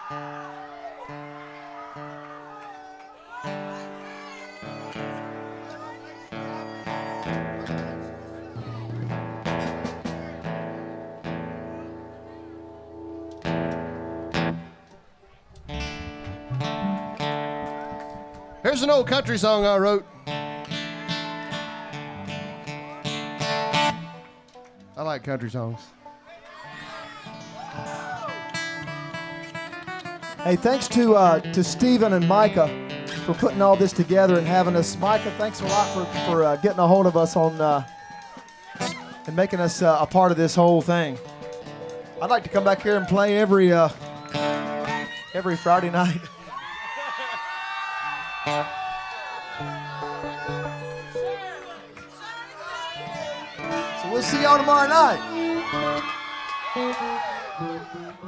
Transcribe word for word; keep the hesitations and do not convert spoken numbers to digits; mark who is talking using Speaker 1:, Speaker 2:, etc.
Speaker 1: Here's an old country song I wrote. I like country songs.
Speaker 2: Hey, thanks to uh, to Stephen and Micah for putting all this together and having us. Micah, thanks a lot for, for uh, getting a hold of us on uh, and making us uh, a part of this whole thing. I'd like to come back here and play every uh, every Friday night. So we'll see y'all tomorrow night.